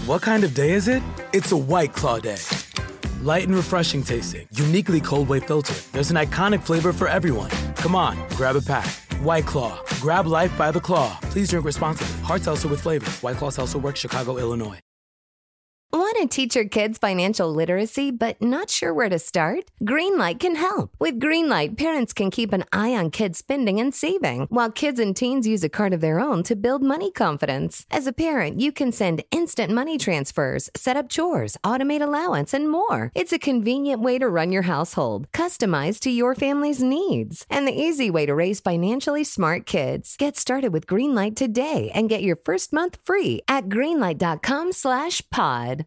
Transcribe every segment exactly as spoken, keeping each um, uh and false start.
What kind of day is it? It's a White Claw day. Light and refreshing tasting, uniquely cold wave filtered. There's an iconic flavor for everyone. Come on, grab a pack. White Claw. Grab life by the claw. Please drink responsibly. Hard seltzer with flavor. White Claw Seltzer Works, Chicago, Illinois. Want to teach your kids financial literacy but not sure where to start? Greenlight can help. With Greenlight, parents can keep an eye on kids' spending and saving, while kids and teens use a card of their own to build money confidence. As a parent, you can send instant money transfers, set up chores, automate allowance, and more. It's a convenient way to run your household, customized to your family's needs, and the easy way to raise financially smart kids. Get started with Greenlight today and get your first month free at greenlight.com slash pod.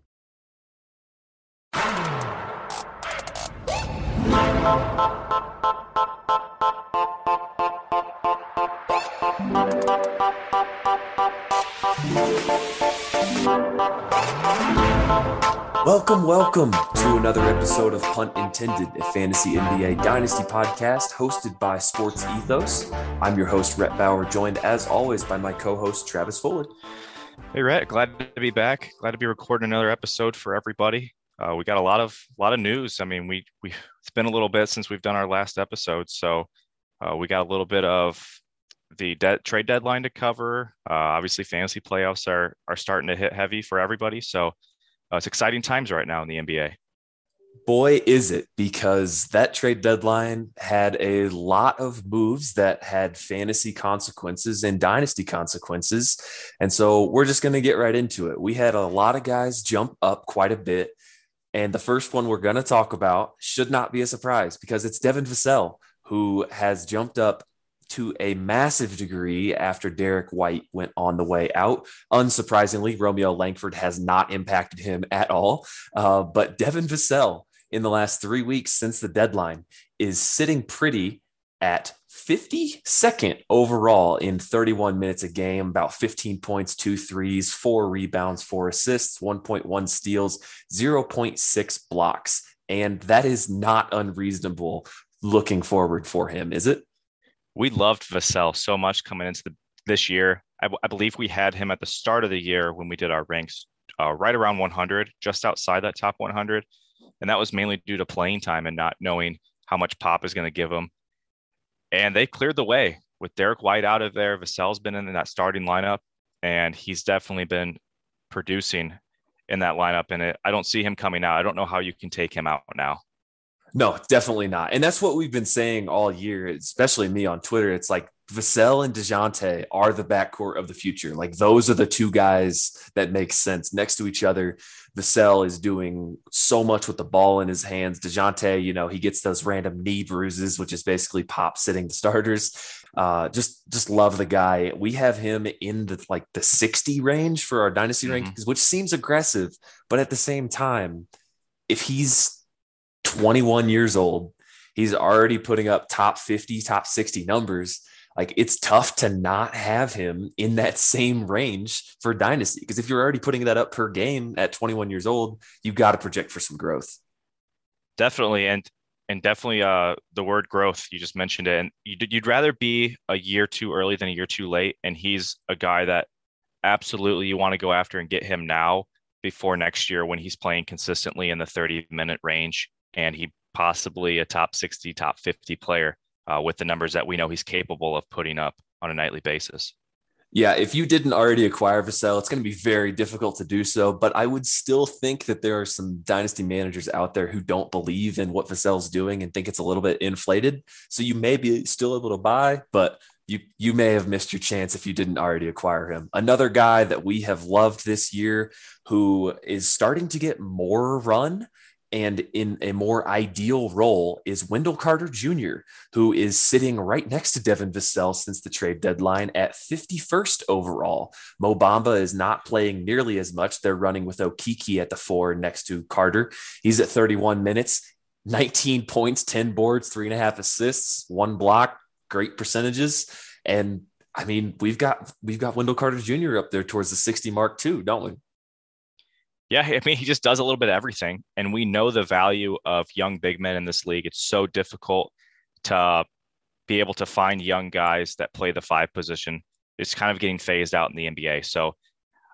Welcome, welcome to another episode of Punt Intended, a fantasy N B A dynasty podcast hosted by Sports Ethos. I'm your host, Rhett Bauer, joined as always by my co-host, Travis Fuller. Hey, Rhett, glad to be back. Glad to be recording another episode for everybody. Uh, we got a lot of lot of news. I mean, we we it's been a little bit since we've done our last episode, so uh, we got a little bit of the de- trade deadline to cover. Uh, obviously, fantasy playoffs are are starting to hit heavy for everybody, so uh, it's exciting times right now in the N B A. Boy, is it, because that trade deadline had a lot of moves that had fantasy consequences and dynasty consequences, and so we're just going to get right into it. We had a lot of guys jump up quite a bit. And the first one we're going to talk about should not be a surprise because it's Devin Vassell, who has jumped up to a massive degree after Derek White went on the way out. Unsurprisingly, Romeo Langford has not impacted him at all. Uh, but Devin Vassell in the last three weeks since the deadline is sitting pretty at fifty-second overall in thirty-one minutes a game, about fifteen points, two threes, four rebounds, four assists, one point one steals, zero point six blocks. And that is not unreasonable looking forward for him, is it? We loved Vassell so much coming into the, this year. I, I believe we had him at the start of the year when we did our ranks uh, right around one hundred, just outside that top one hundred. And that was mainly due to playing time and not knowing how much Pop is going to give him. And they cleared the way with Derek White out of there. Vassell's been in that starting lineup, and he's definitely been producing in that lineup. And it, I don't see him coming out. I don't know how you can take him out now. No, definitely not. And that's what we've been saying all year, especially me on Twitter. It's like Vassell and DeJounte are the backcourt of the future. Like those are the two guys that make sense next to each other. Vassell is doing so much with the ball in his hands. DeJounte, you know, he gets those random knee bruises, which is basically Pop sitting the starters. Uh, just, just love the guy. We have him in the like the sixty range for our dynasty mm-hmm. rankings, which seems aggressive, but at the same time, if he's twenty-one years old, he's already putting up top fifty, top sixty numbers. Like it's tough to not have him in that same range for dynasty. Because if you're already putting that up per game at twenty-one years old, you've got to project for some growth. Definitely. And, and definitely uh, the word growth, you just mentioned it. And you'd, you'd rather be a year too early than a year too late. And he's a guy that absolutely you want to go after and get him now before next year when he's playing consistently in the thirty minute range. And he possibly a top sixty, top fifty player uh, with the numbers that we know he's capable of putting up on a nightly basis. Yeah, if you didn't already acquire Vassell, it's going to be very difficult to do so. But I would still think that there are some dynasty managers out there who don't believe in what Vassell's doing and think it's a little bit inflated. So you may be still able to buy, but you you may have missed your chance if you didn't already acquire him. Another guy that we have loved this year who is starting to get more run and in a more ideal role is Wendell Carter Junior, who is sitting right next to Devin Vassell since the trade deadline at fifty-first overall. Mo Bamba is not playing nearly as much. They're running with Okeke at the four next to Carter. He's at thirty-one minutes, nineteen points, ten boards, three and a half assists, one block, great percentages. And I mean, we've got, we've got Wendell Carter Junior up there towards the sixty mark too, don't we? Yeah, I mean, he just does a little bit of everything. And we know the value of young big men in this league. It's so difficult to be able to find young guys that play the five position. It's kind of getting phased out in the N B A. So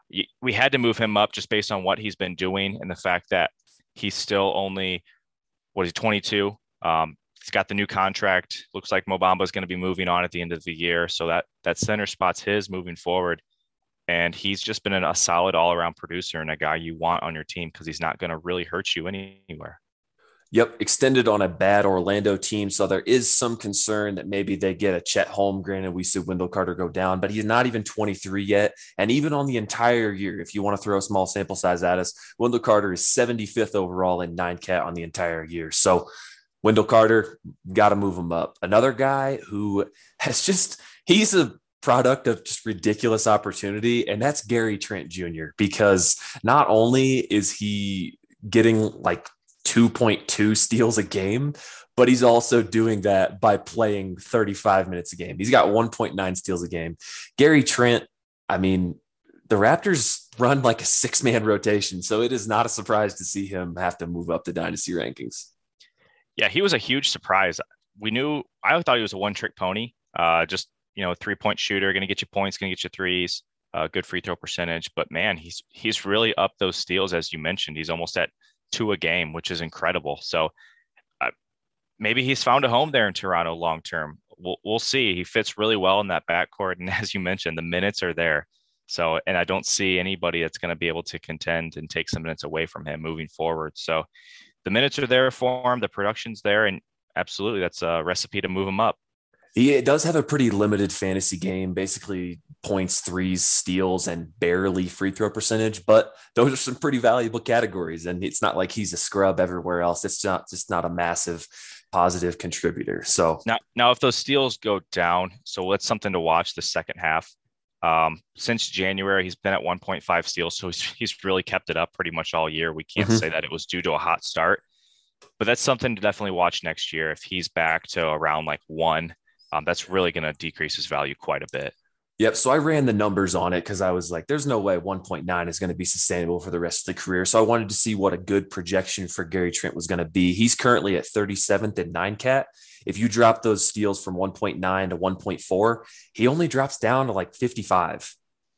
we had to move him up just based on what he's been doing and the fact that he's still only, what is he, twenty-two? Um, he's got the new contract. Looks like Mo Bamba is going to be moving on at the end of the year. So that, that center spot's his moving forward. And he's just been a solid all-around producer and a guy you want on your team because he's not going to really hurt you anywhere. Yep, extended on a bad Orlando team. So there is some concern that maybe they get a Chet Holmgren, and we see Wendell Carter go down, but he's not even twenty-three yet. And even on the entire year, if you want to throw a small sample size at us, Wendell Carter is seventy-fifth overall in nine cat on the entire year. So Wendell Carter, got to move him up. Another guy who has just, he's a product of just ridiculous opportunity, and that's Gary Trent Junior, because not only is he getting like two point two steals a game, but he's also doing that by playing thirty-five minutes a game. He's got one point nine steals a game. Gary Trent, I mean, the Raptors run like a six-man rotation, so it is not a surprise to see him have to move up the dynasty rankings. Yeah, he was a huge surprise. We knew, I thought he was a one-trick pony, uh, just, you know, three-point shooter, going to get you points, going to get you threes, uh, good free throw percentage. But man, he's he's really up those steals, as you mentioned. He's almost at two a game, which is incredible. So uh, maybe he's found a home there in Toronto long term. We'll we'll see. He fits really well in that backcourt, and as you mentioned, the minutes are there. So, and I don't see anybody that's going to be able to contend and take some minutes away from him moving forward. So, the minutes are there for him. The production's there, and absolutely, that's a recipe to move him up. He does have a pretty limited fantasy game, basically points, threes, steals, and barely free throw percentage. But those are some pretty valuable categories. And it's not like he's a scrub everywhere else. It's not just not a massive positive contributor. So now, now if those steals go down, so that's something to watch the second half. Um, since January, he's been at one point five steals. So he's, he's really kept it up pretty much all year. We can't mm-hmm. say that it was due to a hot start, but that's something to definitely watch next year. If he's back to around like one, Um, that's really going to decrease his value quite a bit. Yep. So I ran the numbers on it because I was like, there's no way one point nine is going to be sustainable for the rest of the career. So I wanted to see what a good projection for Gary Trent was going to be. He's currently at thirty-seventh in nine cat. If you drop those steals from one point nine to one point four, he only drops down to like fifty-five.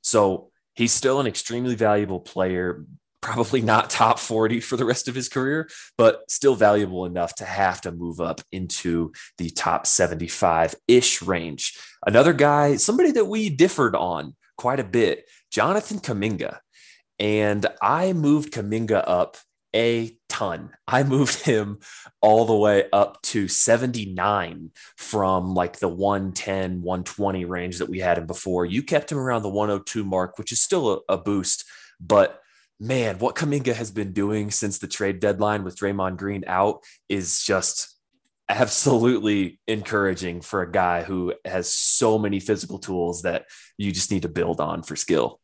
So he's still an extremely valuable player. Probably not top forty for the rest of his career, but still valuable enough to have to move up into the top seventy-five-ish range. Another guy, somebody that we differed on quite a bit, Jonathan Kuminga. And I moved Kuminga up a ton. I moved him all the way up to seventy-nine from like the one ten, one twenty range that we had him before. You kept him around the one oh two mark, which is still a, a boost, but man, what Kuminga has been doing since the trade deadline with Draymond Green out is just absolutely encouraging for a guy who has so many physical tools that you just need to build on for skill.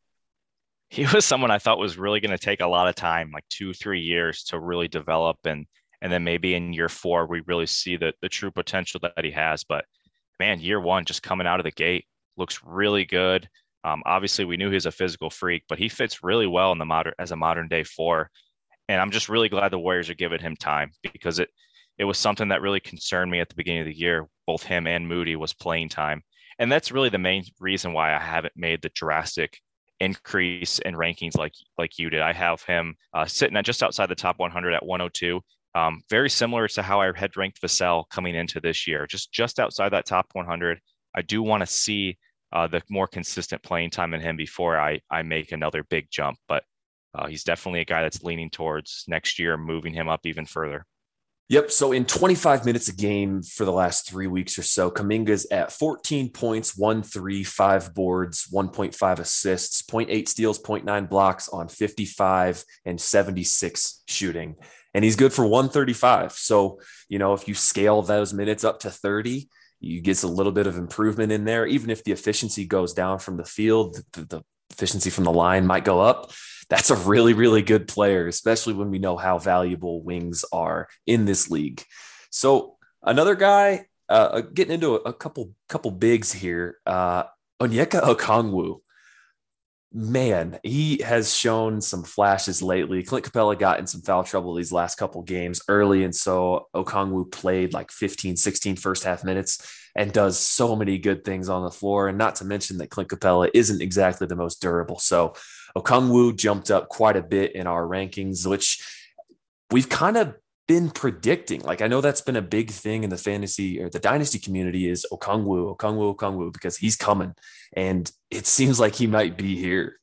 He was someone I thought was really going to take a lot of time, like two, three years to really develop. And, and then maybe in year four, we really see the, the true potential that he has. But man, year one, just coming out of the gate, looks really good. Um, obviously, we knew he was a physical freak, but he fits really well in the modern as a modern day four. And I'm just really glad the Warriors are giving him time because it it was something that really concerned me at the beginning of the year. Both him and Moody was playing time. And that's really the main reason why I haven't made the drastic increase in rankings like like you did. I have him uh, sitting at just outside the top one hundred at one oh two. Um, very similar to how I had ranked Vassell coming into this year, just just outside that top one hundred. I do want to see Uh, the more consistent playing time in him before I I make another big jump. But uh, he's definitely a guy that's leaning towards next year, moving him up even further. Yep. So in twenty-five minutes a game for the last three weeks or so, Kuminga's at fourteen points, one, three, five boards, one point five assists, zero point eight steals, zero point nine blocks on fifty-five and seventy-six shooting. And he's good for one thirty-five. So, you know, if you scale those minutes up to thirty, you get a little bit of improvement in there. Even if the efficiency goes down from the field, the, the efficiency from the line might go up. That's a really, really good player, especially when we know how valuable wings are in this league. So another guy, uh, getting into a, a couple, couple bigs here, uh, Onyeka Okongwu. Man, he has shown some flashes lately. Clint Capella got in some foul trouble these last couple games early, and so Okongwu played like fifteen, sixteen first half minutes and does so many good things on the floor. And not to mention that Clint Capella isn't exactly the most durable. So Okongwu jumped up quite a bit in our rankings, which we've kind of been predicting. Like, I know that's been a big thing in the fantasy or the dynasty community is Okongwu, Okongwu, Okongwu, because he's coming. And it seems like he might be here.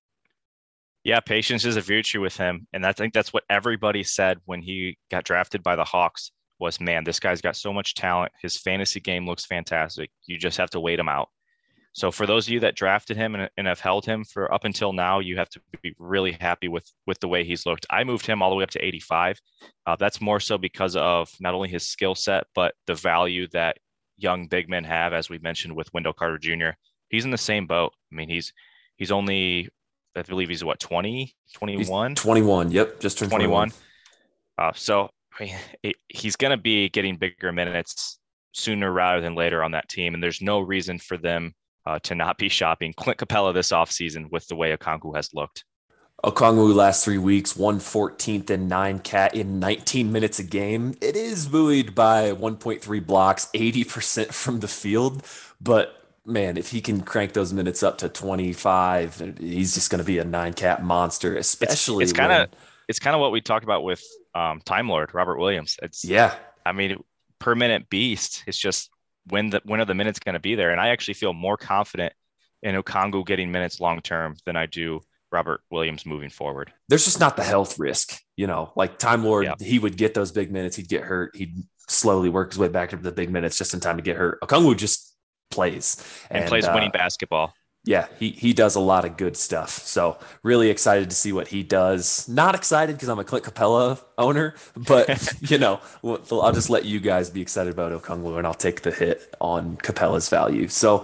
Yeah, patience is a virtue with him. And I think that's what everybody said when he got drafted by the Hawks was, man, this guy's got so much talent. His fantasy game looks fantastic. You just have to wait him out. So for those of you that drafted him and, and have held him for up until now, you have to be really happy with, with the way he's looked. I moved him all the way up to eighty-five. Uh, that's more so because of not only his skill set, but the value that young big men have, as we mentioned with Wendell Carter Junior He's in the same boat. I mean, he's he's only, I believe he's what, twenty, twenty-one? He's twenty-one. Yep. Just turned twenty-one. twenty-one. Uh, so I mean, it, he's going to be getting bigger minutes sooner rather than later on that team. And there's no reason for them uh, to not be shopping Clint Capella this offseason with the way Okongwu has looked. Okongwu last three weeks, one fourteenth and nine cat in nineteen minutes a game. It is buoyed by one point three blocks, eighty percent from the field. But man, if he can crank those minutes up to twenty-five, he's just going to be a nine cat monster, especially. It's kind of, it's kind of what we talked about with um, Time Lord, Robert Williams. It's yeah. I mean, per minute beast. It's just when the, when are the minutes going to be there? And I actually feel more confident in Okongwu getting minutes long-term than I do Robert Williams moving forward. There's just not the health risk, you know, like Time Lord, yeah. He would get those big minutes. He'd get hurt. He'd slowly work his way back into the big minutes just in time to get hurt. Okongwu just plays and, and plays uh, winning basketball. Yeah, he he does a lot of good stuff. So really excited to see what he does. Not excited because I'm a Clint Capella owner, but you know, I'll just let you guys be excited about Okongwu, and I'll take the hit on Capella's value. So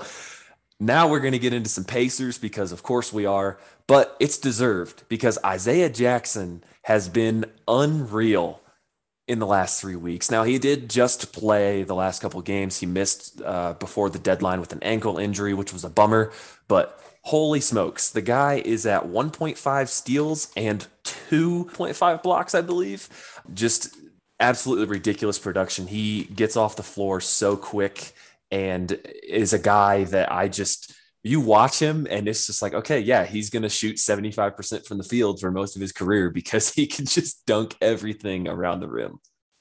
now we're going to get into some Pacers because of course we are, but it's deserved because Isaiah Jackson has been unreal in the last three weeks. Now, he did just play the last couple of games. He missed uh, before the deadline with an ankle injury, which was a bummer. But holy smokes, the guy is at one point five steals and two point five blocks, I believe. Just absolutely ridiculous production. He gets off the floor so quick and is a guy that I just... You watch him and it's just like, okay, yeah, he's going to shoot seventy-five percent from the field for most of his career because he can just dunk everything around the rim.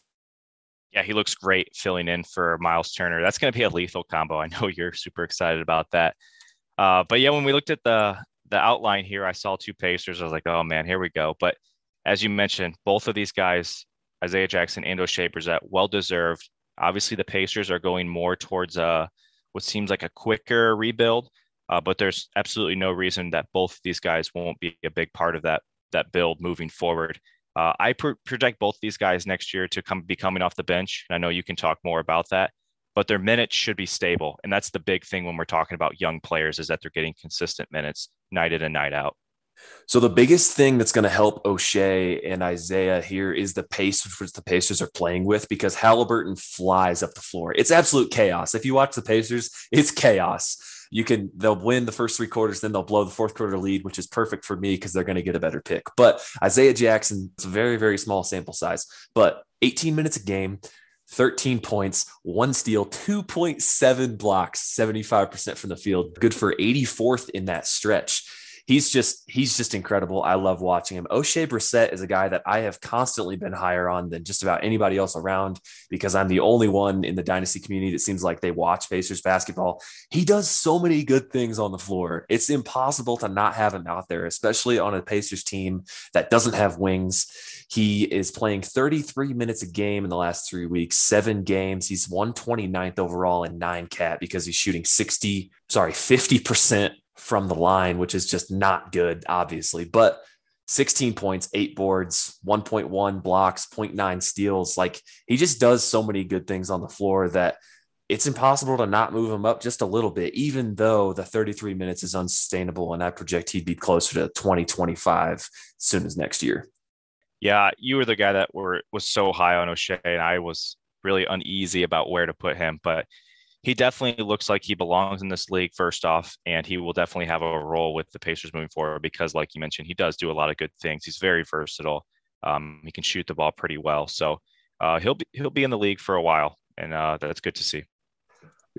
Yeah, he looks great filling in for Miles Turner. That's going to be a lethal combo. I know you're super excited about that. Uh, but yeah, when we looked at the the outline here, I saw two Pacers. I was like, oh man, here we go. But as you mentioned, both of these guys, Isaiah Jackson and Oshae Brissett, well-deserved. Obviously, the Pacers are going more towards uh, what seems like a quicker rebuild. Uh, but there's absolutely no reason that both of these guys won't be a big part of that that build moving forward. Uh, I pr- project both these guys next year to come be coming off the bench. And I know you can talk more about that, but their minutes should be stable. And that's the big thing when we're talking about young players is that they're getting consistent minutes night in and night out. So the biggest thing that's going to help Oshae and Isaiah here is the pace which the Pacers are playing with because Halliburton flies up the floor. It's absolute chaos. If you watch the Pacers, it's chaos. You can, they'll win the first three quarters, then they'll blow the fourth quarter lead, which is perfect for me because they're going to get a better pick. But Isaiah Jackson, it's a very, very small sample size, but eighteen minutes a game, thirteen points, one steal, two point seven blocks, seventy-five percent from the field. Good for eighty-fourth in that stretch. He's just, he's just incredible. I love watching him. Oshae Brissett is a guy that I have constantly been higher on than just about anybody else around because I'm the only one in the dynasty community that seems like they watch Pacers basketball. He does so many good things on the floor. It's impossible to not have him out there, especially on a Pacers team that doesn't have wings. He is playing thirty-three minutes a game in the last three weeks, seven games. He's one twenty-ninth overall in nine cat because he's shooting sixty, sorry, fifty percent from the line, which is just not good, obviously, but sixteen points, eight boards, one point one blocks, zero point nine steals. Like he just does so many good things on the floor that it's impossible to not move him up just a little bit, even though the thirty-three minutes is unsustainable. And I project he'd be closer to twenty, twenty-five as soon as next year. Yeah. You were the guy that were, was so high on Oshae and I was really uneasy about where to put him, but he definitely looks like he belongs in this league first off, and he will definitely have a role with the Pacers moving forward because like you mentioned, he does do a lot of good things. He's very versatile. Um, he can shoot the ball pretty well. So uh, he'll be, he'll be in the league for a while, and uh, that's good to see.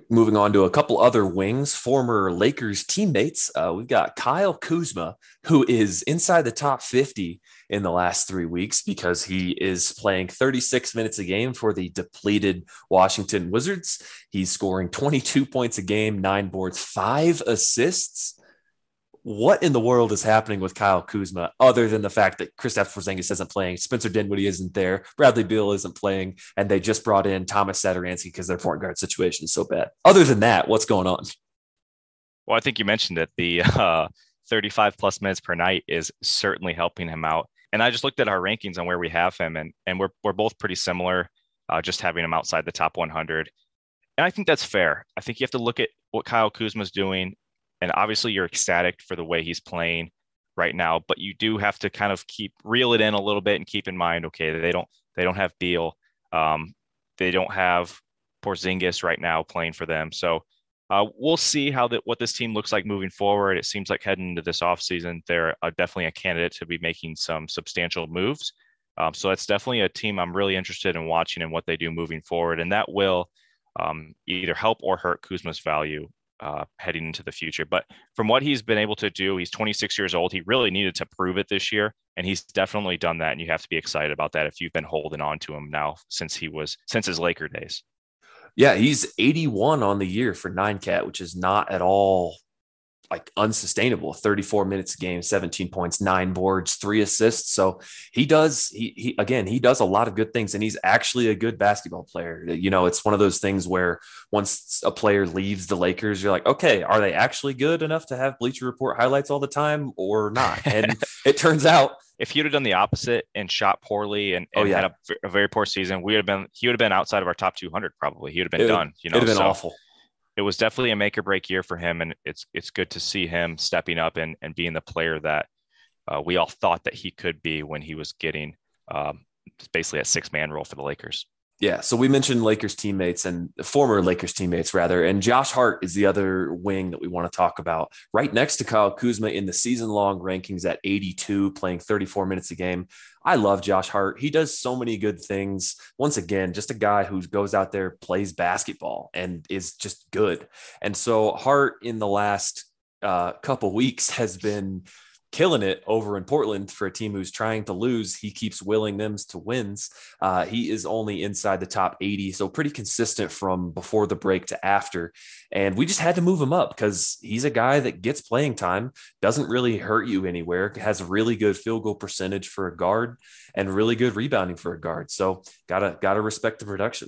Moving on to a couple other wings, former Lakers teammates. Uh, we've got Kyle Kuzma, who is inside the top fifty in the last three weeks because he is playing thirty-six minutes a game for the depleted Washington Wizards. He's scoring twenty-two points a game, nine boards, five assists. What in the world is happening with Kyle Kuzma other than the fact that Kristaps Porzingis isn't playing, Spencer Dinwiddie isn't there, Bradley Beal isn't playing, and they just brought in Thomas Satoransky because their point guard situation is so bad? Other than that, what's going on? Well, I think you mentioned it. The uh, thirty-five plus minutes per night is certainly helping him out. And I just looked at our rankings on where we have him, and and we're we're both pretty similar, uh, just having him outside the top one hundred. And I think that's fair. I think you have to look at what Kyle Kuzma's doing. And obviously you're ecstatic for the way he's playing right now, but you do have to kind of keep reel it in a little bit and keep in mind, okay, they don't they don't have Beal, um, they don't have Porzingis right now playing for them. So uh, we'll see how that what this team looks like moving forward. It seems like heading into this offseason, they're uh, definitely a candidate to be making some substantial moves. Um, so that's definitely a team I'm really interested in watching and what they do moving forward, and that will um, either help or hurt Kuzma's value Uh, heading into the future. But from what he's been able to do, he's twenty-six years old. He really needed to prove it this year, and he's definitely done that. And you have to be excited about that if you've been holding on to him now since he was since his Laker days. Yeah, he's eighty-one on the year for nine cat, which is not at all like unsustainable. thirty-four minutes a game, seventeen points, nine boards, three assists. So he does, he, he, again, he does a lot of good things, and he's actually a good basketball player. You know, it's one of those things where once a player leaves the Lakers, you're like, okay, are they actually good enough to have Bleacher Report highlights all the time or not? And it turns out, if he would have done the opposite and shot poorly and, and oh, yeah. had a, a very poor season, we would have been, he would have been outside of our top two hundred. Probably he would have been it, done, you know, it'd have been so. awful. It was definitely a make or break year for him. And it's, it's good to see him stepping up and, and being the player that uh, we all thought that he could be when he was getting um, basically a six man role for the Lakers. Yeah. So we mentioned Lakers teammates and former Lakers teammates rather, and Josh Hart is the other wing that we want to talk about, right next to Kyle Kuzma in the season long rankings at eighty-two, playing thirty-four minutes a game. I love Josh Hart. He does so many good things. Once again, just a guy who goes out there, plays basketball, and is just good. And so Hart in the last uh, couple weeks has been killing it over in Portland for a team who's trying to lose. He keeps willing them to wins. Uh, he is only inside the top eighty, so pretty consistent from before the break to after. And we just had to move him up because he's a guy that gets playing time, doesn't really hurt you anywhere, has a really good field goal percentage for a guard and really good rebounding for a guard. So gotta gotta respect the production.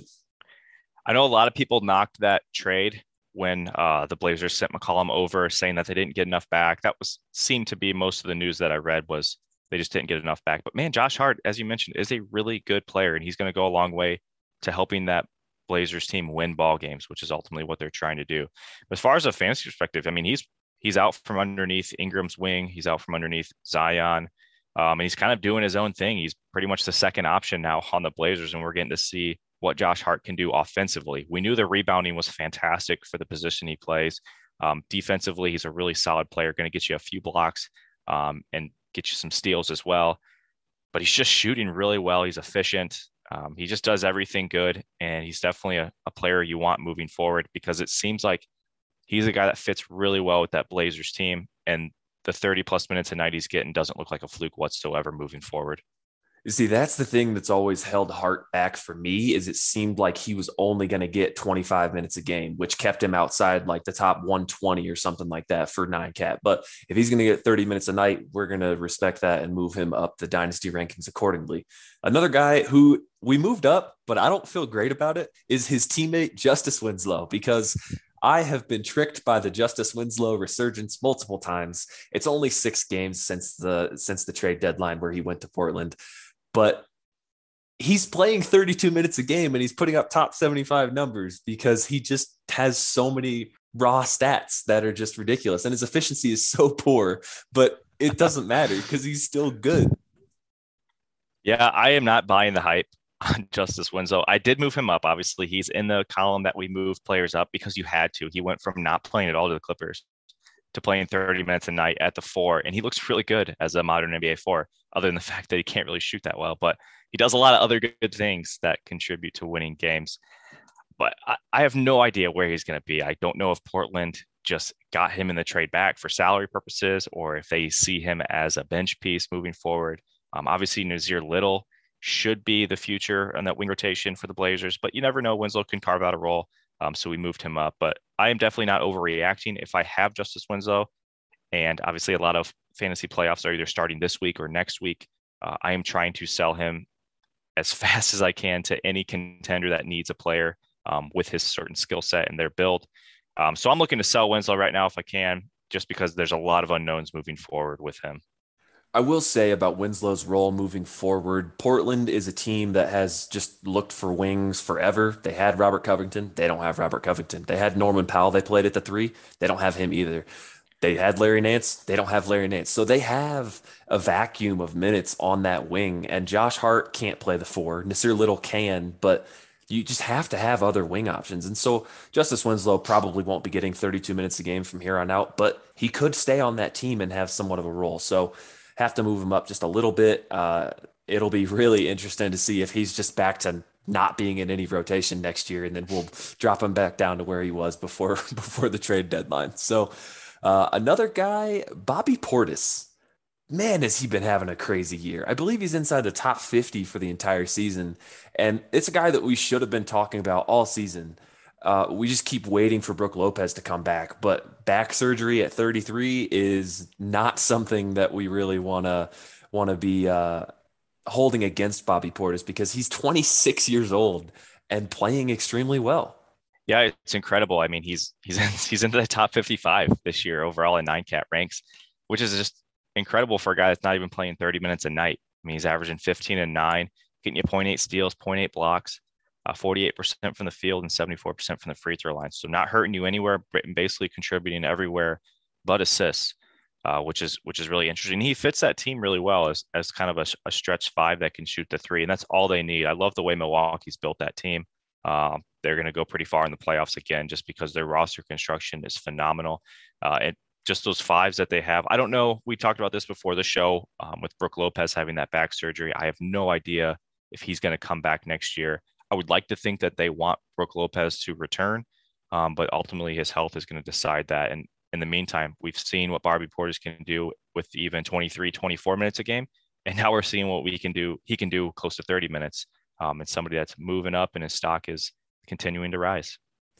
I know a lot of people knocked that trade when uh, the Blazers sent McCollum over, saying that they didn't get enough back. That was seemed to be most of the news that I read, was they just didn't get enough back. But man, Josh Hart, as you mentioned, is a really good player, and he's going to go a long way to helping that Blazers team win ball games, which is ultimately what they're trying to do. As far as a fantasy perspective, I mean, he's he's out from underneath Ingram's wing. He's out from underneath Zion. Um, and he's kind of doing his own thing. He's pretty much the second option now on the Blazers, and we're getting to see what Josh Hart can do offensively. We knew the rebounding was fantastic for the position he plays. Um, defensively, he's a really solid player, going to get you a few blocks um, and get you some steals as well. But he's just shooting really well. He's efficient. Um, he just does everything good. And he's definitely a, a player you want moving forward, because it seems like he's a guy that fits really well with that Blazers team. And the thirty plus minutes a night he's getting doesn't look like a fluke whatsoever moving forward. You see, that's the thing that's always held Hart back for me, is it seemed like he was only going to get twenty-five minutes a game, which kept him outside like the top one twenty or something like that for nine cat. But if he's going to get thirty minutes a night, we're going to respect that and move him up the dynasty rankings accordingly. Another guy who we moved up, but I don't feel great about it, is his teammate Justice Winslow, because I have been tricked by the Justice Winslow resurgence multiple times. It's only six games since the since the trade deadline where he went to Portland. But he's playing thirty-two minutes a game and he's putting up top seventy-five numbers because he just has so many raw stats that are just ridiculous. And his efficiency is so poor, but it doesn't matter because he's still good. Yeah, I am not buying the hype on Justice Winslow. I did move him up. Obviously, he's in the column that we moved players up because you had to. He went from not playing at all to the Clippers to playing thirty minutes a night at the four. And he looks really good as a modern N B A four, other than the fact that he can't really shoot that well, but he does a lot of other good things that contribute to winning games. but I, I have no idea where he's going to be. I don't know if Portland just got him in the trade back for salary purposes or if they see him as a bench piece moving forward. Um, obviously, Nazir Little should be the future on that wing rotation for the Blazers, but you never know. Winslow can carve out a role. Um, so we moved him up, but I am definitely not overreacting. If I have Justice Winslow, and obviously a lot of fantasy playoffs are either starting this week or next week, uh, I am trying to sell him as fast as I can to any contender that needs a player um, with his certain skill set and their build. Um, so I'm looking to sell Winslow right now if I can, just because there's a lot of unknowns moving forward with him. I will say about Winslow's role moving forward, Portland is a team that has just looked for wings forever. They had Robert Covington. They don't have Robert Covington. They had Norman Powell. They played at the three. They don't have him either. They had Larry Nance. They don't have Larry Nance. So they have a vacuum of minutes on that wing. And Josh Hart can't play the four. Nasir Little can, but you just have to have other wing options. And so Justice Winslow probably won't be getting thirty-two minutes a game from here on out, but he could stay on that team and have somewhat of a role. So have to move him up just a little bit. Uh, it'll be really interesting to see if he's just back to not being in any rotation next year, and then we'll drop him back down to where he was before before the trade deadline. So uh, another guy, Bobby Portis. Man, has he been having a crazy year. I believe he's inside the top fifty for the entire season. And it's a guy that we should have been talking about all season. Uh, we just keep waiting for Brook Lopez to come back, but back surgery at thirty-three is not something that we really want to want to be uh, holding against Bobby Portis, because he's twenty-six years old and playing extremely well. Yeah, it's incredible. I mean, he's he's he's into the top fifty-five this year overall in nine cat ranks, which is just incredible for a guy that's not even playing thirty minutes a night. I mean, he's averaging fifteen and nine, getting you zero point eight steals, zero point eight blocks. Uh, forty-eight percent from the field and seventy-four percent from the free throw line. So not hurting you anywhere, but basically contributing everywhere but assists, uh, which is which is really interesting. He fits that team really well as, as kind of a, a stretch five that can shoot the three, and that's all they need. I love the way Milwaukee's built that team. Um, they're going to go pretty far in the playoffs again, just because their roster construction is phenomenal. Uh, and just those fives that they have. I don't know. We talked about this before the show um, with Brook Lopez having that back surgery. I have no idea if he's going to come back next year. I would like to think that they want Brook Lopez to return, um, but ultimately his health is going to decide that. And in the meantime, we've seen what Bobby Portis can do with even twenty-three, twenty-four minutes a game. And now we're seeing what we can do. He can do close to thirty minutes. Um, and somebody that's moving up and his stock is continuing to rise.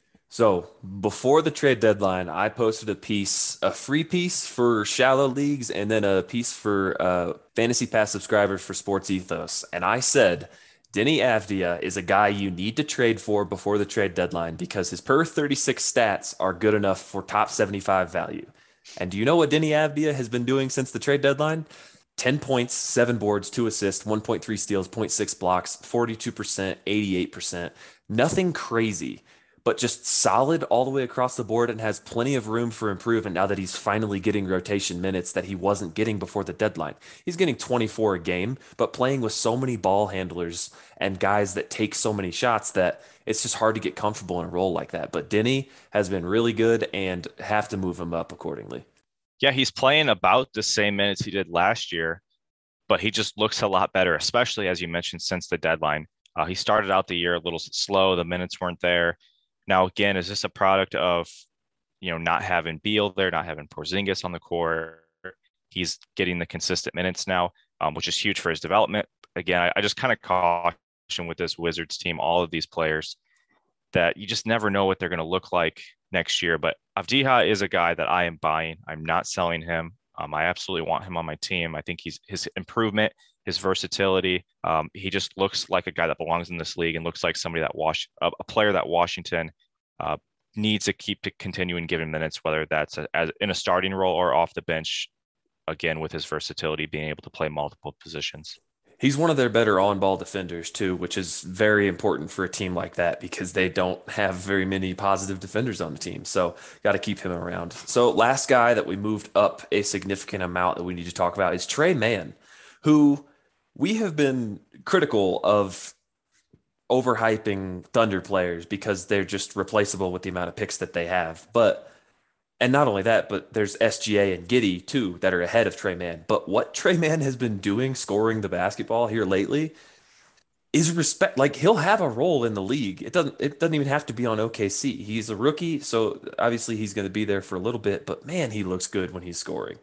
So before the trade deadline, I posted a piece, a free piece for shallow leagues, and then a piece for uh, Fantasy Pass subscribers for Sports Ethos. And I said, Deni Avdija is a guy you need to trade for before the trade deadline, because his per thirty-six stats are good enough for top seventy-five value. And do you know what Deni Avdija has been doing since the trade deadline? ten points, seven boards, two assists, one point three steals, zero point six blocks, forty-two percent, eighty-eight percent. Nothing crazy, but just solid all the way across the board, and has plenty of room for improvement now that he's finally getting rotation minutes that he wasn't getting before the deadline. He's getting twenty-four a game, but playing with so many ball handlers and guys that take so many shots that it's just hard to get comfortable in a role like that. But Deni has been really good, and have to move him up accordingly. Yeah, he's playing about the same minutes he did last year, but he just looks a lot better, especially as you mentioned, since the deadline. Uh, he started out the year a little slow. The minutes weren't there. Now, again, is this a product of, you know, not having Beal there, not having Porzingis on the court? He's getting the consistent minutes now, um, which is huge for his development. Again, I, I just kind of caution with this Wizards team, all of these players, that you just never know what they're going to look like next year. But Avdija is a guy that I am buying. I'm not selling him. Um, I absolutely want him on my team. I think he's his improvement, his versatility. Um, he just looks like a guy that belongs in this league, and looks like somebody that Wash a, a player that Washington uh, needs to keep to continue and give him minutes, whether that's a, as in a starting role or off the bench. Again, with his versatility, being able to play multiple positions. He's one of their better on-ball defenders too, which is very important for a team like that, because they don't have very many positive defenders on the team. So got to keep him around. So last guy that we moved up a significant amount that we need to talk about is Tre Mann, who we have been critical of overhyping Thunder players because they're just replaceable with the amount of picks that they have. But And not only that, but there's S G A and Giddey too that are ahead of Tre Mann. But what Tre Mann has been doing scoring the basketball here lately is respect like he'll have a role in the league. It doesn't it doesn't even have to be on O K C. He's a rookie, so obviously he's going to be there for a little bit, but man, he looks good when he's scoring.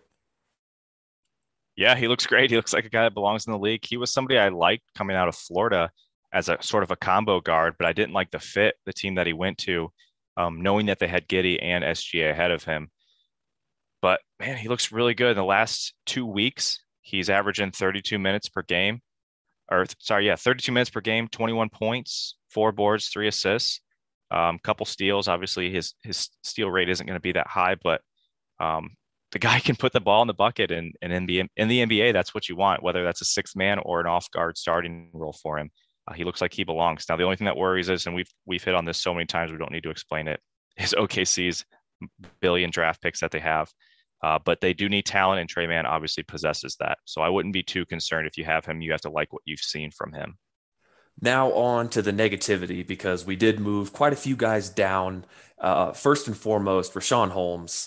Yeah, he looks great. He looks like a guy that belongs in the league. He was somebody I liked coming out of Florida as a sort of a combo guard, but I didn't like the fit, the team that he went to, um, knowing that they had Giddey and S G A ahead of him. But man, he looks really good. In the last two weeks, he's averaging thirty-two minutes per game. Or sorry, yeah, thirty-two minutes per game, twenty-one points, four boards, three assists, um, couple steals. Obviously, his his steal rate isn't going to be that high, but um, the guy can put the ball in the bucket, and, and in the in the N B A, that's what you want, whether that's a sixth man or an off guard starting role for him. Uh, he looks like he belongs. Now, the only thing that worries us, and we've we've hit on this so many times, we don't need to explain it, is O K C's billion draft picks that they have. Uh, but they do need talent, and Tre Mann obviously possesses that. So I wouldn't be too concerned. If you have him, you have to like what you've seen from him. Now on to the negativity, because we did move quite a few guys down. Uh, first and foremost, Richaun Holmes.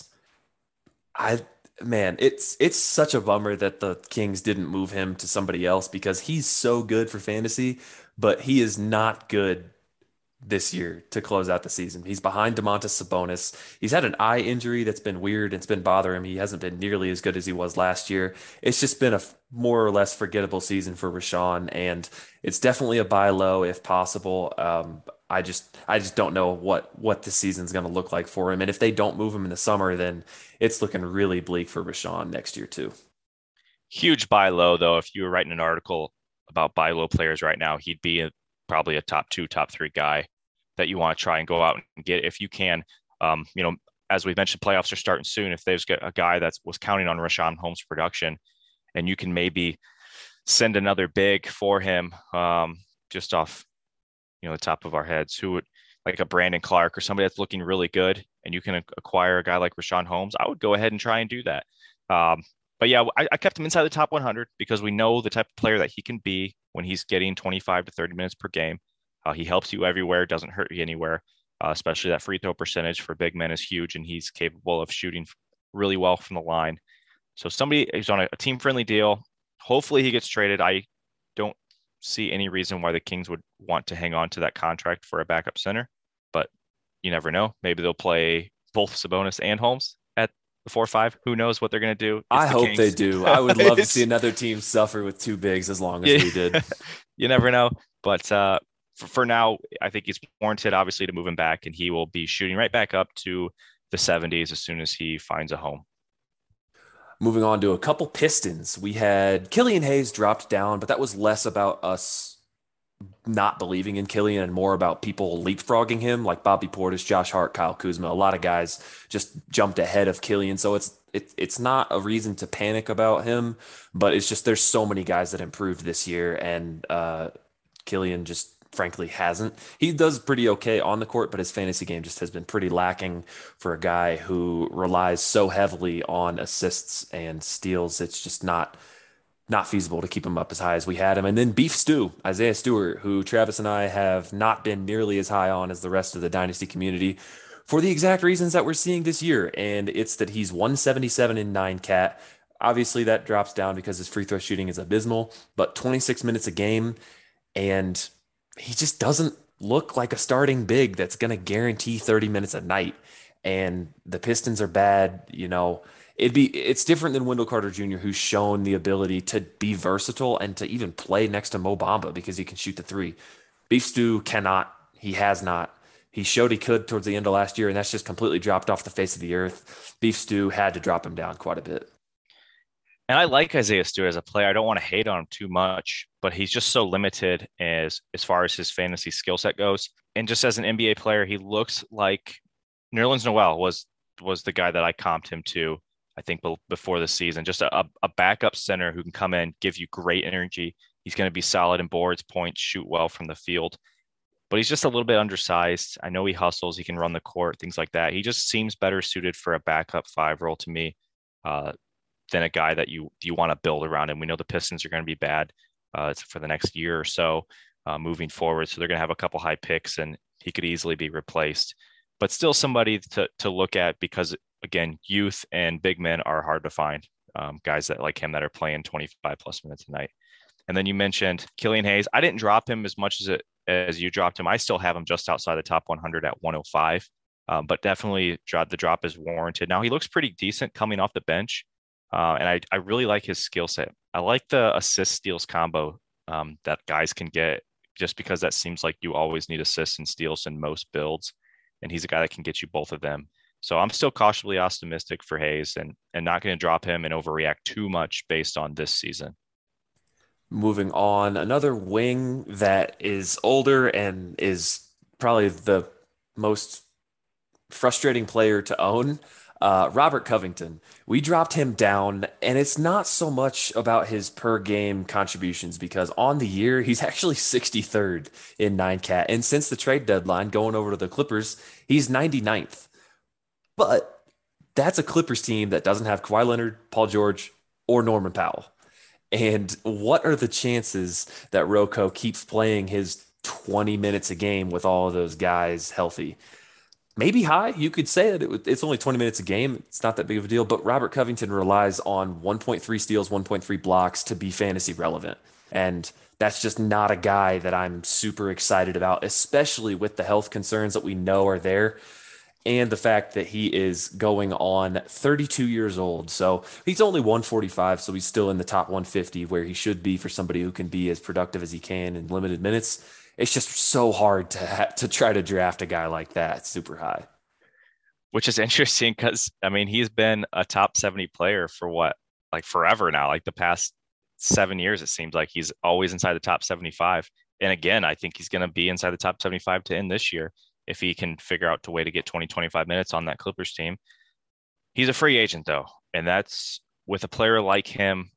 I man, it's it's such a bummer that the Kings didn't move him to somebody else, because he's so good for fantasy, but he is not good this year to close out the season. He's behind Domantas Sabonis. He's had an eye injury that's been weird. It's been bothering him. He hasn't been nearly as good as he was last year. It's just been a f- more or less forgettable season for Richaun, and it's definitely a buy low if possible. Um, I just I just don't know what what the season's going to look like for him. And if they don't move him in the summer, then it's looking really bleak for Richaun next year too. Huge buy low, though. If you were writing an article about buy low players right now, he'd be a, probably a top two, top three guy that you want to try and go out and get if you can. Um, you know, as we mentioned, playoffs are starting soon. If there's a guy that was counting on Richaun Holmes' production, and you can maybe send another big for him, um, just off, you know, the top of our heads, who would, like a Brandon Clark or somebody that's looking really good, and you can acquire a guy like Richaun Holmes, I would go ahead and try and do that. Um, but yeah, I, I kept him inside the top one hundred because we know the type of player that he can be when he's getting twenty-five to thirty minutes per game. Uh, he helps you everywhere, doesn't hurt you anywhere, uh, especially that free throw percentage for big men is huge, and he's capable of shooting really well from the line. So somebody who's on a, a team-friendly deal, hopefully he gets traded. I don't see any reason why the Kings would want to hang on to that contract for a backup center, but you never know. Maybe they'll play both Sabonis and Holmes at the four five. Who knows what they're going to do? It's I the hope Kings. they do. I would love to see another team suffer with two bigs as long as Yeah. we did. You never know. But uh, for, for now, I think he's warranted, obviously, to move him back, and he will be shooting right back up to the seventies as soon as he finds a home. Moving on to a couple Pistons. We had Killian Hayes dropped down, but that was less about us not believing in Killian and more about people leapfrogging him, like Bobby Portis, Josh Hart, Kyle Kuzma. A lot of guys just jumped ahead of Killian. So it's it, it's not a reason to panic about him, but it's just there's so many guys that improved this year, and uh, Killian just frankly hasn't. He does pretty okay on the court, but his fantasy game just has been pretty lacking for a guy who relies so heavily on assists and steals. It's just not not feasible to keep him up as high as we had him. And then Beef Stew, Isaiah Stewart, who Travis and I have not been nearly as high on as the rest of the Dynasty community for the exact reasons that we're seeing this year. And it's that he's one seventy-seven in nine cat. Obviously that drops down because his free throw shooting is abysmal, but twenty-six minutes a game, and he just doesn't look like a starting big that's going to guarantee thirty minutes a night. And the Pistons are bad, you know. It'd be it's different than Wendell Carter Junior, who's shown the ability to be versatile and to even play next to Mo Bamba because he can shoot the three. Beef Stew cannot. He has not. He showed he could towards the end of last year, and that's just completely dropped off the face of the earth. Beef Stew had to drop him down quite a bit. And I like Isaiah Stewart as a player. I don't want to hate on him too much, but he's just so limited as as far as his fantasy skill set goes. And just as an N B A player, he looks like Nerlens Noel was was the guy that I comped him to, I think, before the season. Just a, a backup center who can come in, give you great energy. He's going to be solid in boards, points, shoot well from the field. But he's just a little bit undersized. I know he hustles. He can run the court, things like that. He just seems better suited for a backup five role to me uh, than a guy that you you want to build around. And we know the Pistons are going to be bad uh, for the next year or so uh, moving forward. So they're going to have a couple high picks, and he could easily be replaced. But still somebody to to look at because, again, youth and big men are hard to find. Um, guys that like him that are playing twenty-five plus minutes a night. And then you mentioned Killian Hayes. I didn't drop him as much as it as you dropped him. I still have him just outside the top one hundred at one oh five, um, but definitely drop, the drop is warranted. Now he looks pretty decent coming off the bench, uh, and I, I really like his skill set. I like the assist steals combo um, that guys can get, just because that seems like you always need assists and steals in most builds, and he's a guy that can get you both of them. So I'm still cautiously optimistic for Hayes, and and not going to drop him and overreact too much based on this season. Moving on, another wing that is older and is probably the most frustrating player to own, uh, Robert Covington. We dropped him down, and it's not so much about his per game contributions, because on the year, he's actually sixty-third in nine cat. And since the trade deadline, going over to the Clippers, he's ninety-ninth. But that's a Clippers team that doesn't have Kawhi Leonard, Paul George, or Norman Powell. And what are the chances that Rocco keeps playing his twenty minutes a game with all of those guys healthy? Maybe high. You could say that it, it's only twenty minutes a game. It's not that big of a deal. But Robert Covington relies on one point three steals, one point three blocks to be fantasy relevant. And that's just not a guy that I'm super excited about, especially with the health concerns that we know are there. And the fact that he is going on thirty-two years old. So he's only one forty-five, so he's still in the top one fifty, where he should be for somebody who can be as productive as he can in limited minutes. It's just so hard to ha- to try to draft a guy like that super high. Which is interesting because, I mean, he's been a top seventy player for what, like forever now, like the past seven years, it seems like he's always inside the top seventy-five. And again, I think he's going to be inside the top seventy-five to end this year, if he can figure out a way to get twenty, twenty-five minutes on that Clippers team. He's a free agent though. And that's, with a player like him,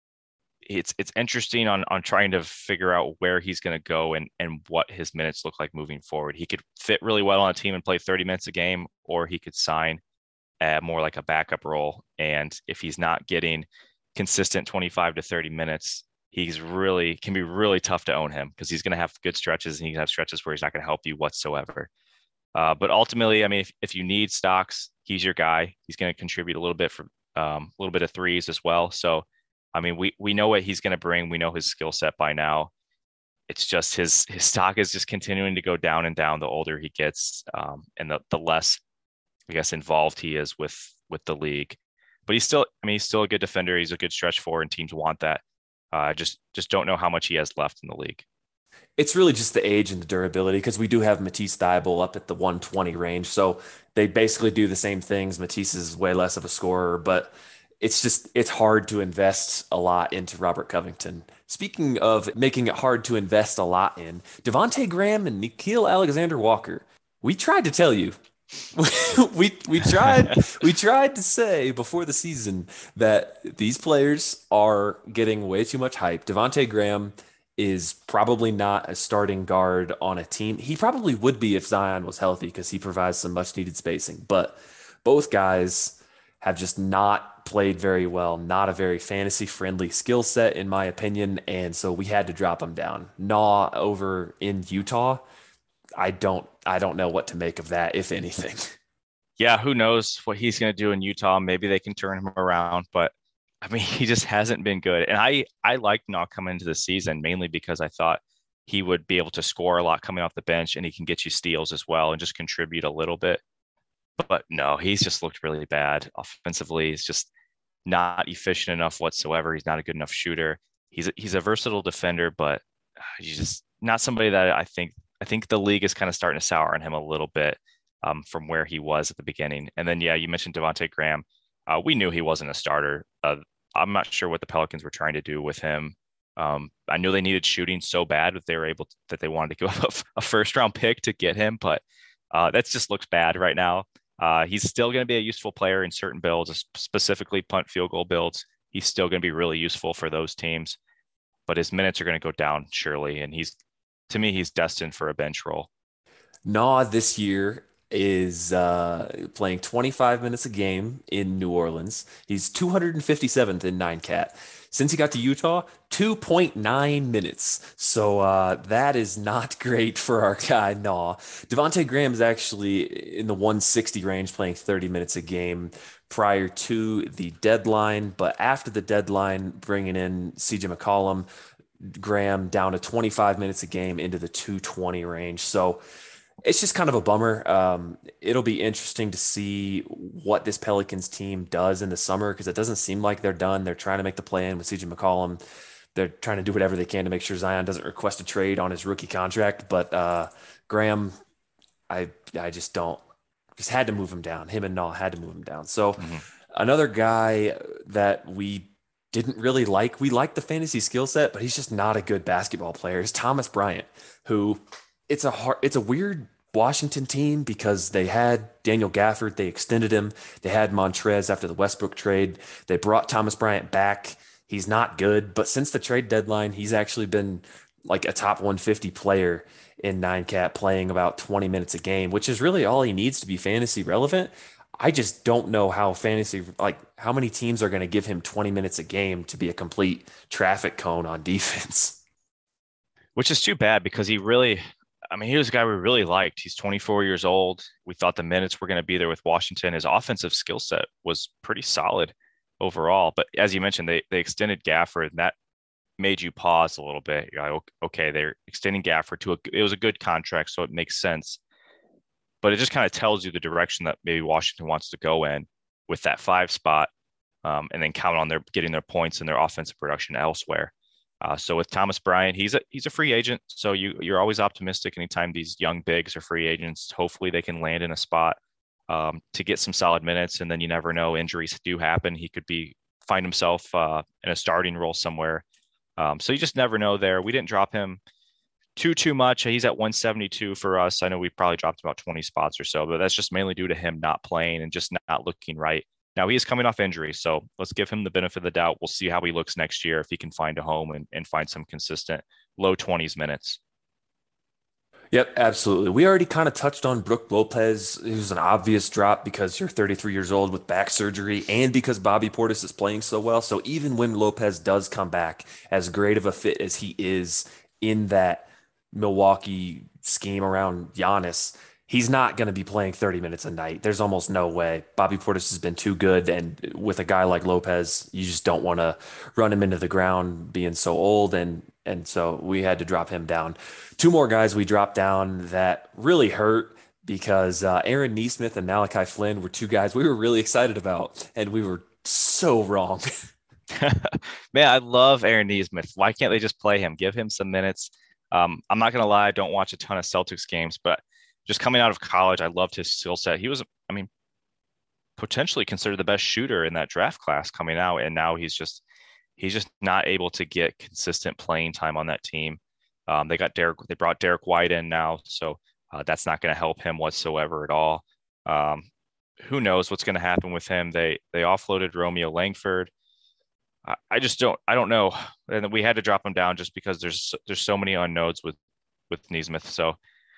it's it's interesting on on trying to figure out where he's going to go and and what his minutes look like moving forward. He could fit really well on a team and play thirty minutes a game, or he could sign at more like a backup role. And if he's not getting consistent twenty-five to thirty minutes, he's really can be really tough to own him, because he's going to have good stretches and he can have stretches where he's not going to help you whatsoever. Uh, but ultimately, I mean, if, if you need stocks, he's your guy. He's going to contribute a little bit for um, a little bit of threes as well. So, I mean, we we know what he's going to bring. We know his skill set by now. It's just his his stock is just continuing to go down and down the older he gets, um, and the the less, I guess, involved he is with with the league. But he's still, I mean, he's still a good defender. He's a good stretch four, and teams want that. I uh, just just don't know how much he has left in the league. It's really just the age and the durability, because we do have Matisse Thybulle up at the one twenty range. So they basically do the same things. Matisse is way less of a scorer, but it's just, it's hard to invest a lot into Robert Covington. Speaking of making it hard to invest a lot in, Devontae Graham and Nickeil Alexander-Walker, we tried to tell you. we we tried we tried to say before the season that these players are getting way too much hype. Devontae Graham is probably not a starting guard on a team. He probably would be if Zion was healthy, because he provides some much needed spacing. But both guys have just not played very well, not a very fantasy friendly skill set, in my opinion. And so we had to drop them down. Naw over in Utah, I don't I don't know what to make of that, if anything. Yeah, who knows what he's going to do in Utah. Maybe they can turn him around, but I mean, he just hasn't been good. And I I liked Naw coming into the season, mainly because I thought he would be able to score a lot coming off the bench, and he can get you steals as well and just contribute a little bit. But no, he's just looked really bad offensively. He's just not efficient enough whatsoever. He's not a good enough shooter. He's a, he's a versatile defender, but he's just not somebody that I think I think the league is kind of starting to sour on him a little bit um, from where he was at the beginning. And then, yeah, you mentioned Devontae Graham. Uh, we knew he wasn't a starter. Uh, I'm not sure what the Pelicans were trying to do with him. Um, I knew they needed shooting so bad that they were able to, that they wanted to give up a first round pick to get him, but uh, that just looks bad right now. Uh, he's still going to be a useful player in certain builds, specifically punt field goal builds. He's still going to be really useful for those teams, but his minutes are going to go down surely. And he's, to me, he's destined for a bench role. Naw this year is uh, playing twenty-five minutes a game in New Orleans. He's two hundred fifty-seventh in nine cat. Since he got to Utah, two point nine minutes. So uh, that is not great for our guy, Naw. Devontae Graham is actually in the one sixty range, playing thirty minutes a game prior to the deadline. But after the deadline, bringing in C J McCollum, Graham down to twenty-five minutes a game into the two twenty range. So it's just kind of a bummer. Um, it'll be interesting to see what this Pelicans team does in the summer because it doesn't seem like they're done. They're trying to make the play in with C J McCollum. They're trying to do whatever they can to make sure Zion doesn't request a trade on his rookie contract. But uh, Graham, I I just don't just had to move him down. Him and Null had to move him down. So mm-hmm. another guy that we didn't really like, we liked the fantasy skill set, but he's just not a good basketball player, is Thomas Bryant, who it's a hard, it's a weird Washington team because they had Daniel Gafford, they extended him. They had Montrez after the Westbrook trade. They brought Thomas Bryant back. He's not good, but since the trade deadline, he's actually been like a top one fifty player in nine cat, playing about twenty minutes a game, which is really all he needs to be fantasy relevant. I just don't know how fantasy, like how many teams are going to give him twenty minutes a game to be a complete traffic cone on defense. Which is too bad because he really, I mean, he was a guy we really liked. He's twenty-four years old. We thought the minutes were going to be there with Washington. His offensive skill set was pretty solid overall. But as you mentioned, they they extended Gafford, and that made you pause a little bit. You're like, okay, they're extending Gafford to a, it was a good contract, so it makes sense. But it just kind of tells you the direction that maybe Washington wants to go in with that five spot, um, and then count on their getting their points and their offensive production elsewhere. Uh, so with Thomas Bryant, he's a he's a free agent, so you you're always optimistic anytime these young bigs are free agents. Hopefully they can land in a spot um, to get some solid minutes, and then you never know, injuries do happen. He could be find himself uh, in a starting role somewhere. Um, so you just never know there. We didn't drop him too, too much. He's at one seventy-two for us. I know we probably dropped about twenty spots or so, but that's just mainly due to him not playing and just not looking right. Now he is coming off injury, so let's give him the benefit of the doubt. We'll see how he looks next year if he can find a home and, and find some consistent low twenties minutes. Yep, absolutely. We already kind of touched on Brook Lopez. It was an obvious drop because you're thirty-three years old with back surgery and because Bobby Portis is playing so well. So even when Lopez does come back, as great of a fit as he is in that Milwaukee scheme around Giannis, he's not going to be playing thirty minutes a night. There's almost no way. Bobby Portis has been too good. And with a guy like Lopez, you just don't want to run him into the ground being so old. And, and so we had to drop him down. Two more guys we dropped down that really hurt because uh, Aaron Nesmith and Malachi Flynn were two guys we were really excited about. And we were so wrong. Man, I love Aaron Nesmith. Why can't they just play him? Give him some minutes. Um, I'm not going to lie. I don't watch a ton of Celtics games, but just coming out of college, I loved his skill set. He was, I mean, potentially considered the best shooter in that draft class coming out. And now he's just, he's just not able to get consistent playing time on that team. Um, they got Derek, they brought Derek White in now. So uh, that's not going to help him whatsoever at all. Um, who knows what's going to happen with him? They, they offloaded Romeo Langford. I, I just don't, I don't know. And we had to drop him down just because there's, there's so many unknowns with, with Nesmith. So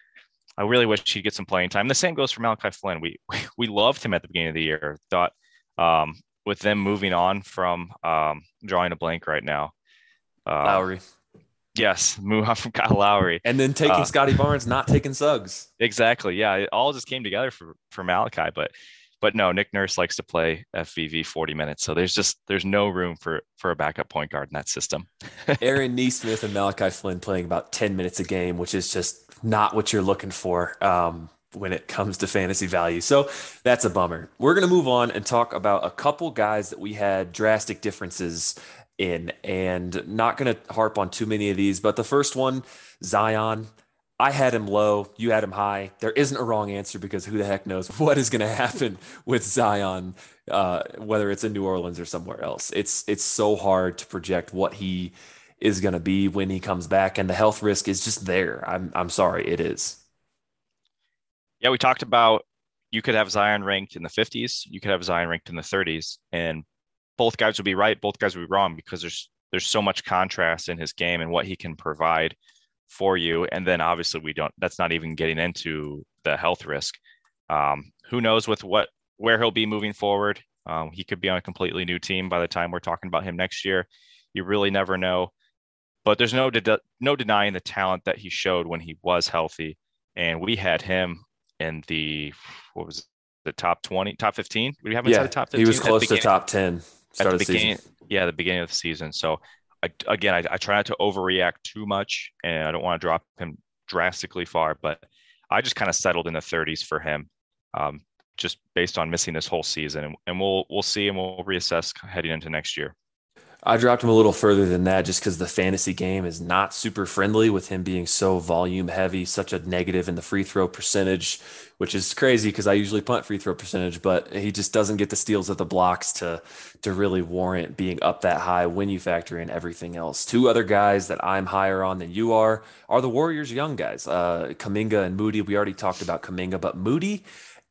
I really wish he'd get some playing time. The same goes for Malachi Flynn. We we loved him at the beginning of the year. Thought um, with them moving on from um, drawing a blank right now. Uh, Lowry. Yes, move on from Kyle Lowry. And then taking uh, Scotty Barnes, not taking Suggs. Exactly. Yeah, it all just came together for, for Malachi. But but no, Nick Nurse likes to play F V V forty minutes. So there's just there's no room for, for a backup point guard in that system. Aaron Nesmith and Malachi Flynn playing about ten minutes a game, which is just not what you're looking for um, when it comes to fantasy value. So that's a bummer. We're going to move on and talk about a couple guys that we had drastic differences in, and not going to harp on too many of these, but the first one, Zion. I had him low, you had him high. There isn't a wrong answer because who the heck knows what is going to happen with Zion, uh, whether it's in New Orleans or somewhere else. It's it's so hard to project what he is going to be when he comes back, and the health risk is just there. I'm I'm sorry, it is. Yeah, we talked about you could have Zion ranked in the fifties, you could have Zion ranked in the thirties, and both guys would be right, both guys would be wrong because there's there's so much contrast in his game and what he can provide for you. And then obviously we don't, that's not even getting into the health risk. Um, who knows with what, where he'll be moving forward. Um, he could be on a completely new team by the time we're talking about him next year. You really never know, but there's no, de- no denying the talent that he showed when he was healthy. And we had him in the, what was it, the top twenty, top fifteen? We haven't yeah, said the top fifteen. He was close to top ten. At the beginning, yeah, the beginning of the season. So I, again, I, I try not to overreact too much, and I don't want to drop him drastically far, but I just kind of settled in the thirties for him, um, just based on missing this whole season. And, and we'll we'll see, and we'll reassess heading into next year. I dropped him a little further than that just because the fantasy game is not super friendly with him being so volume heavy, such a negative in the free throw percentage, which is crazy because I usually punt free throw percentage, but he just doesn't get the steals of the blocks to to really warrant being up that high when you factor in everything else. Two other guys that I'm higher on than you are are the Warriors' young guys, uh, Kuminga and Moody. We already talked about Kuminga, but Moody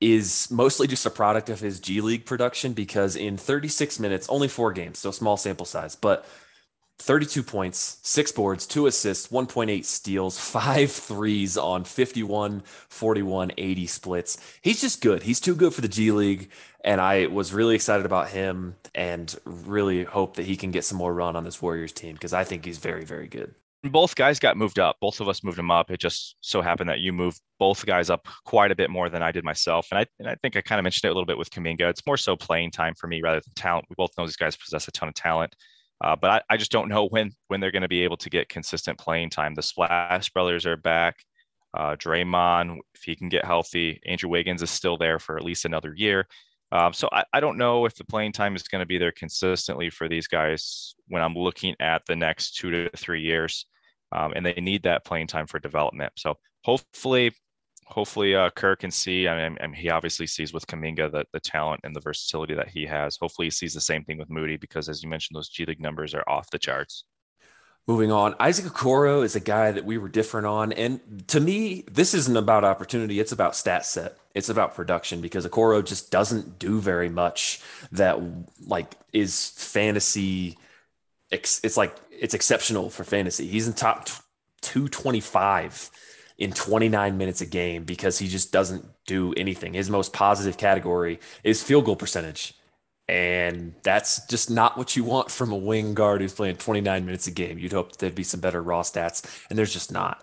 is mostly just a product of his G League production because in thirty-six minutes, only four games, so small sample size, but thirty-two points, six boards, two assists, one point eight steals, five threes on fifty-one, forty-one, eighty splits. He's just good. He's too good for the G League, and I was really excited about him and really hope that he can get some more run on this Warriors team because I think he's very, very good. Both guys got moved up. Both of us moved them up. It just so happened that you moved both guys up quite a bit more than I did myself. And I and I think I kind of mentioned it a little bit with Kuminga. It's more so playing time for me rather than talent. We both know these guys possess a ton of talent. Uh, but I, I just don't know when when they're going to be able to get consistent playing time. The Splash brothers are back. Uh, Draymond, if he can get healthy. Andrew Wiggins is still there for at least another year. Um, so I, I don't know if the playing time is going to be there consistently for these guys when I'm looking at the next two to three years. Um, and they need that playing time for development. So hopefully, hopefully uh, Kerr can see, I mean, and he obviously sees with Kuminga the, the talent and the versatility that he has. Hopefully he sees the same thing with Moody because, as you mentioned, those G League numbers are off the charts. Moving on, Isaac Okoro is a guy that we were different on. And to me, this isn't about opportunity. It's about stat set. It's about production because Okoro just doesn't do very much that like is fantasy. It's like it's exceptional for fantasy. He's in top two twenty-five in twenty-nine minutes a game because he just doesn't do anything. His most positive category is field goal percentage. And that's just not what you want from a wing guard who's playing twenty-nine minutes a game. You'd hope that there'd be some better raw stats, and there's just not.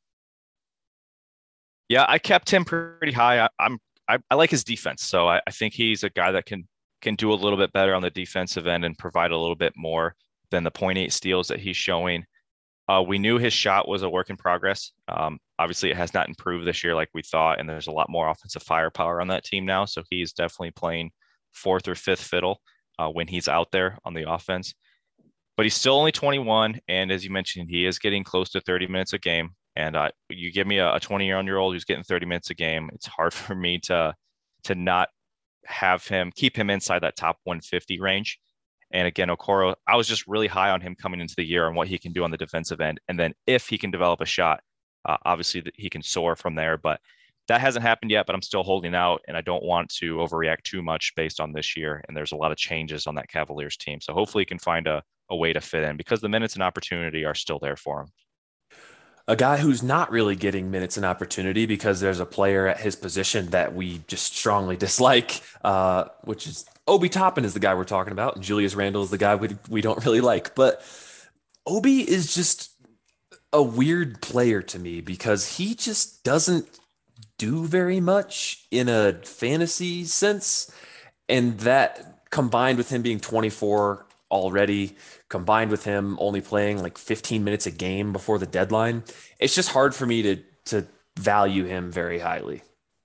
Yeah, I kept him pretty high. I, I'm I, I like his defense, so I, I think he's a guy that can can do a little bit better on the defensive end and provide a little bit more than the point eight steals that he's showing. Uh, we knew his shot was a work in progress. Um, obviously, it has not improved this year like we thought, and there's a lot more offensive firepower on that team now. So he's definitely playing fourth or fifth fiddle uh, when he's out there on the offense. But he's still only twenty-one, and as you mentioned, he is getting close to thirty minutes a game. And uh, you give me a twenty-year-old who's getting thirty minutes a game, it's hard for me to to not have him, keep him inside that top one fifty range. And again, Okoro, I was just really high on him coming into the year and what he can do on the defensive end. And then if he can develop a shot, uh, obviously that he can soar from there. But that hasn't happened yet, but I'm still holding out, and I don't want to overreact too much based on this year. And there's a lot of changes on that Cavaliers team. So hopefully he can find a, a way to fit in because the minutes and opportunity are still there for him. A guy who's not really getting minutes and opportunity because there's a player at his position that we just strongly dislike, uh, which is Obi Toppin is the guy we're talking about, and Julius Randle is the guy we, we don't really like. But Obi is just a weird player to me because he just doesn't do very much in a fantasy sense. And that combined with him being twenty-four already, combined with him only playing like fifteen minutes a game before the deadline, it's just hard for me to to value him very highly.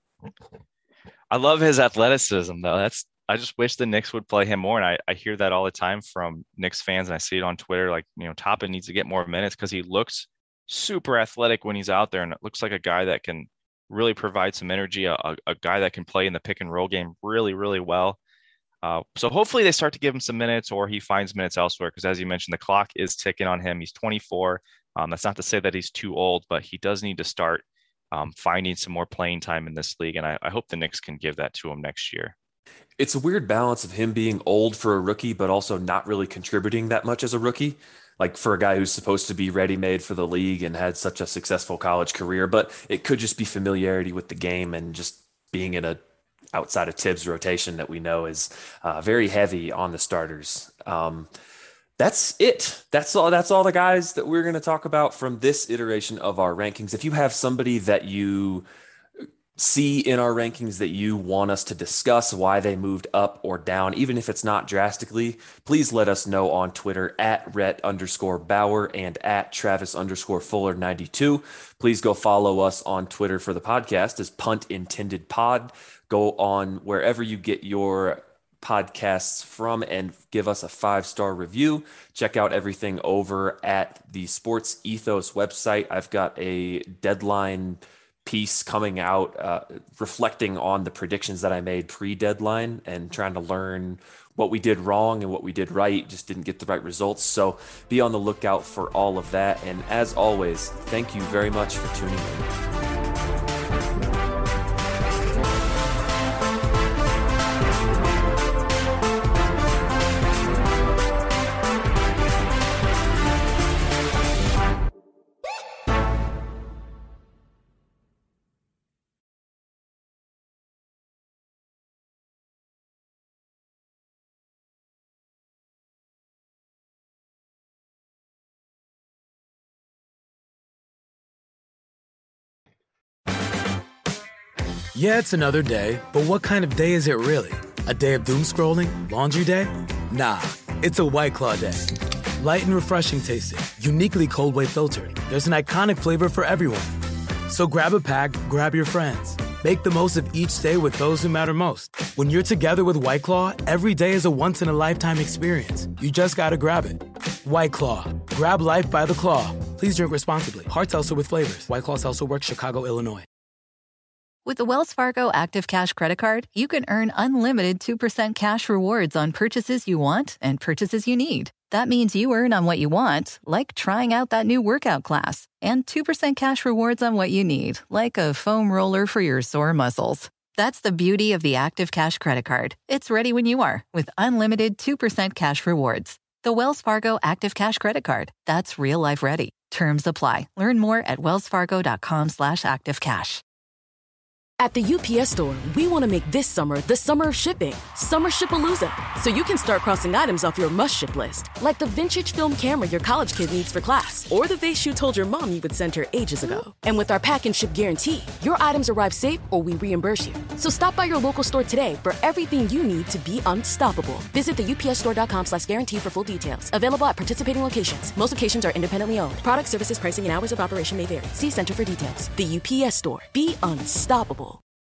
I love his athleticism though. That's I just wish the Knicks would play him more. And I, I hear that all the time from Knicks fans, and I see it on Twitter, like, you know, Toppin needs to get more minutes because he looks super athletic when he's out there, and it looks like a guy that can really provide some energy, a, a guy that can play in the pick and roll game really, really well. Uh, so hopefully they start to give him some minutes or he finds minutes elsewhere because, as you mentioned, the clock is ticking on him. He's twenty-four. Um, that's not to say that he's too old, but he does need to start um, finding some more playing time in this league, and I, I hope the Knicks can give that to him next year. It's a weird balance of him being old for a rookie, but also not really contributing that much as a rookie. Like for a guy who's supposed to be ready-made for the league and had such a successful college career, but it could just be familiarity with the game and just being in a outside of Tibbs rotation that we know is uh, very heavy on the starters. Um, that's it. That's all. That's all the guys that we're going to talk about from this iteration of our rankings. If you have somebody that you see in our rankings that you want us to discuss, why they moved up or down, even if it's not drastically, please let us know on Twitter at Rhett underscore Bauer and at Travis underscore Fuller ninety-two. Please go follow us on Twitter for the podcast as Punt Intended Pod. Go on wherever you get your podcasts from and give us a five-star review. Check out everything over at the Sports Ethos website. I've got a deadline piece coming out uh, reflecting on the predictions that I made pre-deadline and trying to learn what we did wrong and what we did right, just didn't get the right results. So be on the lookout for all of that. And as always, thank you very much for tuning in. Yeah, it's another day, but what kind of day is it really? A day of doom scrolling? Laundry day? Nah, it's a White Claw day. Light and refreshing tasting, uniquely cold wave filtered. There's an iconic flavor for everyone. So grab a pack, grab your friends. Make the most of each day with those who matter most. When you're together with White Claw, every day is a once-in-a-lifetime experience. You just gotta grab it. White Claw. Grab life by the claw. Please drink responsibly. Hard seltzer with flavors. White Claw Seltzer Works, Chicago, Illinois. With the Wells Fargo Active Cash Credit Card, you can earn unlimited two percent cash rewards on purchases you want and purchases you need. That means you earn on what you want, like trying out that new workout class, and two percent cash rewards on what you need, like a foam roller for your sore muscles. That's the beauty of the Active Cash Credit Card. It's ready when you are, with unlimited two percent cash rewards. The Wells Fargo Active Cash Credit Card. That's real life ready. Terms apply. Learn more at wellsfargo.com slash activecash. At the U P S Store, we want to make this summer the summer of shipping. Summer Ship-a-Looza. So you can start crossing items off your must-ship list. Like the vintage film camera your college kid needs for class. Or the vase you told your mom you would send her ages ago. And with our pack and ship guarantee, your items arrive safe or we reimburse you. So stop by your local store today for everything you need to be unstoppable. Visit the upsstore.com slash guarantee for full details. Available at participating locations. Most locations are independently owned. Product, services, pricing, and hours of operation may vary. See Center for details. The U P S Store. Be unstoppable.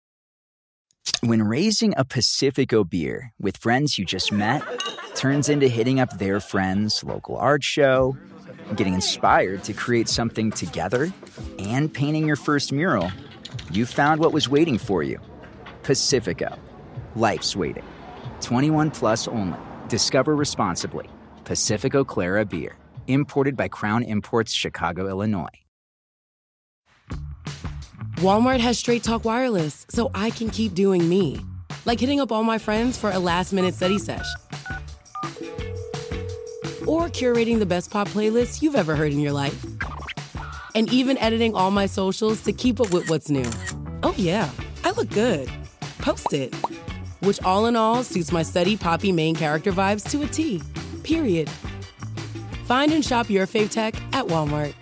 When raising a Pacifico beer with friends you just met turns into hitting up their friend's local art show, getting inspired to create something together, and painting your first mural, you found what was waiting for you. Pacifico. Life's waiting. twenty-one plus only. Discover responsibly. Pacifico Clara Beer. Imported by Crown Imports, Chicago, Illinois. Walmart has Straight Talk Wireless, so I can keep doing me. Like hitting up all my friends for a last-minute study sesh. Or curating the best pop playlists you've ever heard in your life. And even editing all my socials to keep up with what's new. Oh yeah, I look good. Post it. Which all in all suits my study poppy main character vibes to a T. Period. Find and shop your fave tech at Walmart.